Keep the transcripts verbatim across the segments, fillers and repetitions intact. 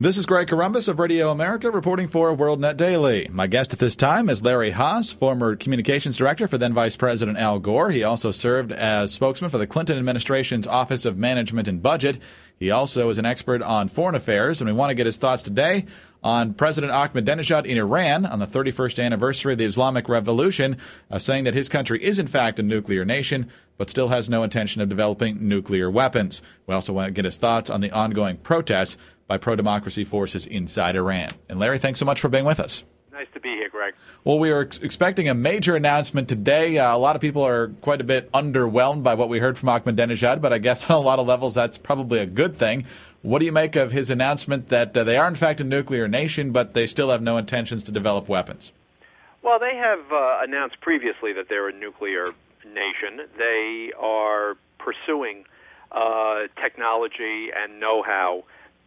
This is Greg Corombos of Radio America reporting for WorldNet Daily. My guest at this time is Larry Haas, former communications director for then Vice President Al Gore. He also served as spokesman for the Clinton administration's Office of Management and Budget. He also is an expert on foreign affairs, and we want to get his thoughts today on President Ahmadinejad in Iran on the thirty-first anniversary of the Islamic Revolution, uh, saying that his country is in fact a nuclear nation, but still has no intention of developing nuclear weapons. We also want to get his thoughts on the ongoing protests by pro-democracy forces inside Iran. And Larry, thanks so much for being with us. Nice to be here, Greg. Well, we are ex- expecting a major announcement today. Uh, a lot of people are quite a bit underwhelmed by what we heard from Ahmadinejad, but I guess on a lot of levels that's probably a good thing. What do you make of his announcement that uh, they are in fact a nuclear nation, but they still have no intentions to develop weapons? Well, they have uh, announced previously that they're a nuclear nation. They are pursuing uh, technology and know-how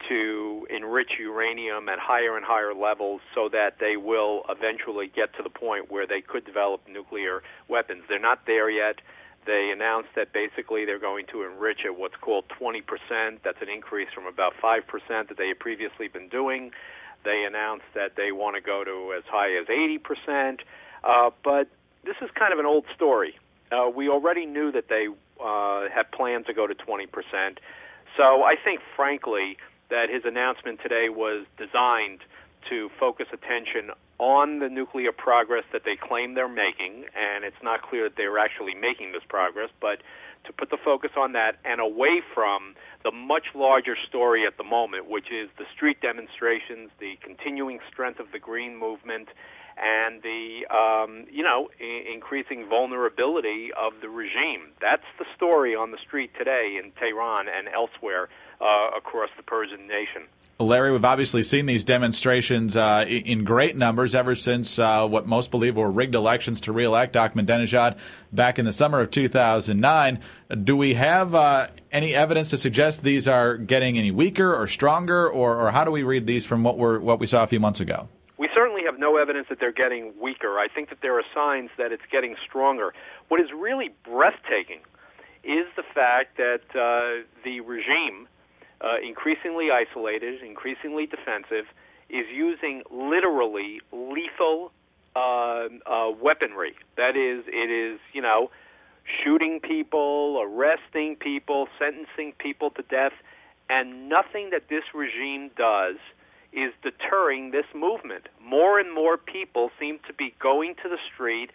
to enrich uranium at higher and higher levels so that they will eventually get to the point where they could develop nuclear weapons. They're not there yet. They announced that basically they're going to enrich at what's called twenty percent. That's an increase from about five percent that they had previously been doing. They announced that they want to go to as high as eighty percent. Uh, but this is kind of an old story. Uh, we already knew that they uh, had planned to go to twenty percent. So I think, frankly, that his announcement today was designed to focus attention on the nuclear progress that they claim they're making, and it's not clear that they're actually making this progress, but to put the focus on that and away from the much larger story at the moment, which is the street demonstrations, the continuing strength of the Green Movement, and the, um, you know, I- increasing vulnerability of the regime. That's the story on the street today in Tehran and elsewhere uh, across the Persian nation. Larry, we've obviously seen these demonstrations uh, in great numbers ever since uh, what most believe were rigged elections to re-elect Ahmadinejad back in the summer of two thousand nine. Do we have uh, any evidence to suggest these are getting any weaker or stronger, or, or how do we read these from what we're what we saw a few months ago? We certainly have no evidence that they're getting weaker. I think that there are signs that it's getting stronger. What is really breathtaking is the fact that uh, the regime, uh, increasingly isolated, increasingly defensive, is using literally lethal uh, uh, weaponry. That is, it is, you know, shooting people, arresting people, sentencing people to death, and nothing that this regime does is deterring this movement. More and more people seem to be going to the street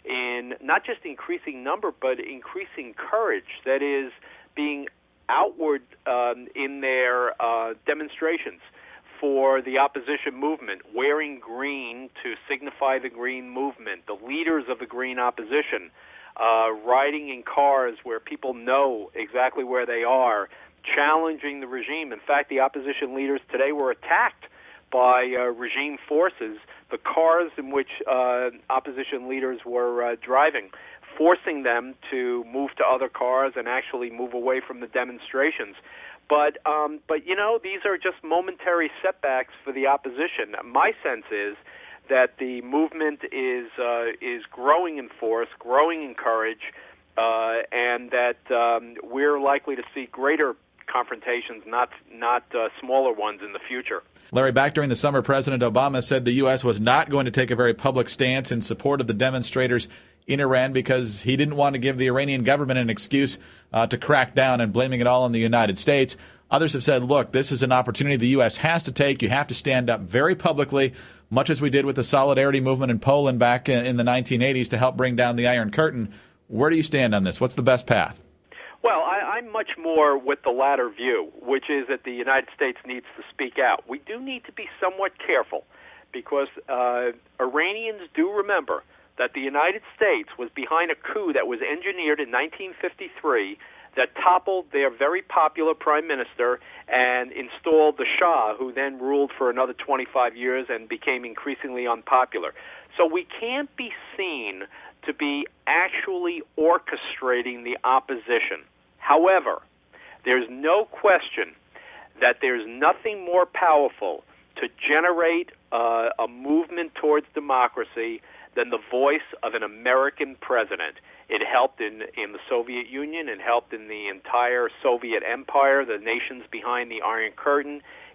in not just increasing number, but increasing courage. That is, being outward um, in their uh, demonstrations for the opposition movement, wearing green to signify the green movement, the leaders of the green opposition, uh, riding in cars where people know exactly where they are, challenging the regime. In fact, the opposition leaders today were attacked by uh, regime forces, the cars in which uh, opposition leaders were uh, driving, forcing them to move to other cars and actually move away from the demonstrations. But, um, but you know, these are just momentary setbacks for the opposition. My sense is that the movement is uh, is growing in force, growing in courage, uh, and that um, we're likely to see greater confrontations, not not uh, smaller ones in the future. Larry, back during the summer, President Obama said the U S was not going to take a very public stance in support of the demonstrators in Iran because he didn't want to give the Iranian government an excuse uh, to crack down and blaming it all on the United States. Others have said, look, this is an opportunity the U S has to take. You have to stand up very publicly, much as we did with the Solidarity movement in Poland back in the nineteen eighties to help bring down the Iron Curtain. Where do you stand on this? What's the best path? Well, I, I'm much more with the latter view, which is that the United States needs to speak out. We do need to be somewhat careful because uh, Iranians do remember that the United States was behind a coup that was engineered in nineteen fifty-three that toppled their very popular prime minister and installed the Shah, who then ruled for another twenty-five years and became increasingly unpopular. So we can't be seen to be actually orchestrating the opposition. However, there's no question that there's nothing more powerful to generate uh, a movement towards democracy than the voice of an American president. It helped in, in the Soviet Union. It helped in the entire Soviet Empire, the nations behind the Iron Curtain.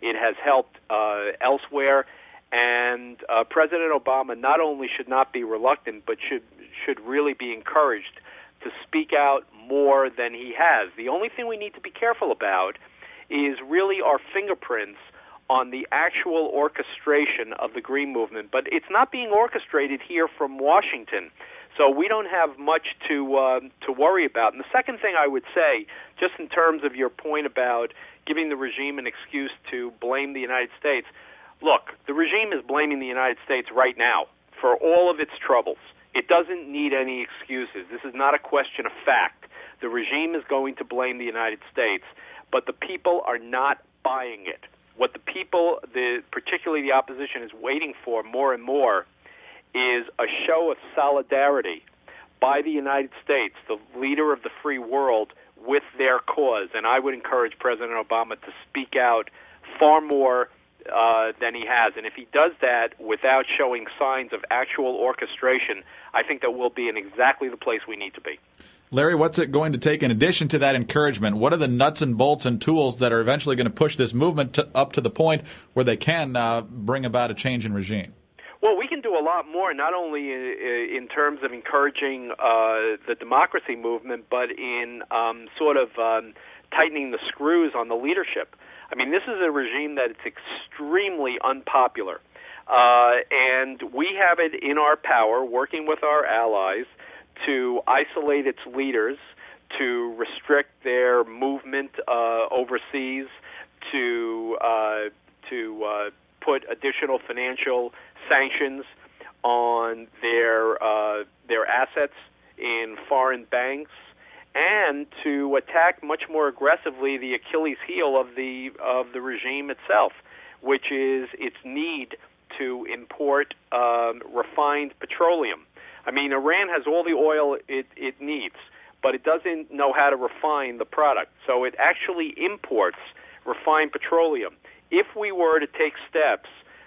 It has helped uh, elsewhere. And uh, President Obama not only should not be reluctant, but should should really be encouraged to speak out more than he has. The only thing we need to be careful about is really our fingerprints on the actual orchestration of the Green Movement. But it's not being orchestrated here from Washington, so we don't have much to uh, to worry about. And the second thing I would say, just in terms of your point about giving the regime an excuse to blame the United States, look, the regime is blaming the United States right now for all of its troubles. It doesn't need any excuses. This is not a question of fact. The regime is going to blame the United States, but the people are not buying it. What the people, the, particularly the opposition, is waiting for more and more is a show of solidarity by the United States, the leader of the free world, with their cause. And I would encourage President Obama to speak out far more Uh, than he has. And if he does that without showing signs of actual orchestration, I think that we'll be in exactly the place we need to be. Larry, what's it going to take in addition to that encouragement? What are the nuts and bolts and tools that are eventually going to push this movement to, up to the point where they can uh, bring about a change in regime? Well, we can do a lot more, not only in terms of encouraging uh, the democracy movement, but in um, sort of um, tightening the screws on the leadership. I mean, this is a regime that is extremely unpopular, uh, and we have it in our power, working with our allies, to isolate its leaders, to restrict their movement uh, overseas, to uh, to uh, put additional financial sanctions on their uh, their assets in foreign banks, and to attack much more aggressively the Achilles heel of the of the regime itself, which is its need to import um, refined petroleum. I mean, Iran has all the oil it, it needs, but it doesn't know how to refine the product. So it actually imports refined petroleum. If we were to take steps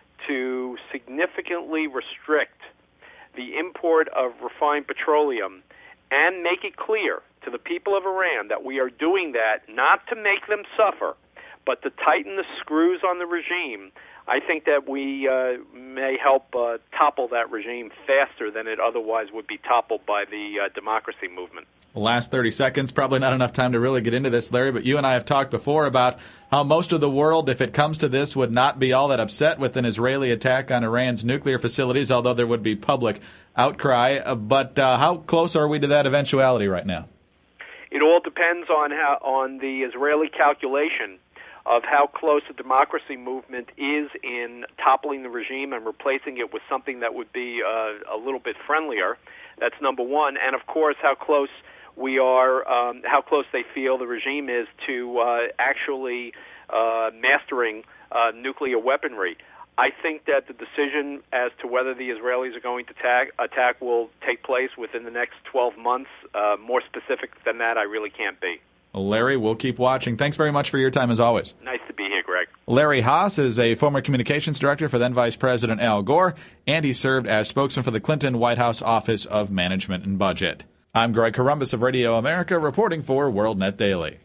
to significantly restrict the import of refined petroleum and make it clear to the people of Iran that we are doing that not to make them suffer, but to tighten the screws on the regime, I think that we uh, may help uh, topple that regime faster than it otherwise would be toppled by the uh, democracy movement. Last thirty seconds, probably not enough time to really get into this, Larry, but you and I have talked before about how most of the world, if it comes to this, would not be all that upset with an Israeli attack on Iran's nuclear facilities, although there would be public outcry. Uh, but uh, how close are we to that eventuality right now? It all depends on how on the Israeli calculation of how close the democracy movement is in toppling the regime and replacing it with something that would be uh, a little bit friendlier. That's number one. And, of course, how close we are, um, how close they feel the regime is to uh, actually uh, mastering uh, nuclear weaponry. I think that the decision as to whether the Israelis are going to attack, attack will take place within the next twelve months. Uh, more specific than that, I really can't be. Larry, we'll keep watching. Thanks very much for your time, as always. Nice to be here, Greg. Larry Haas is a former communications director for then Vice President Al Gore, and he served as spokesman for the Clinton White House Office of Management and Budget. I'm Greg Corombos of Radio America, reporting for WorldNet Daily.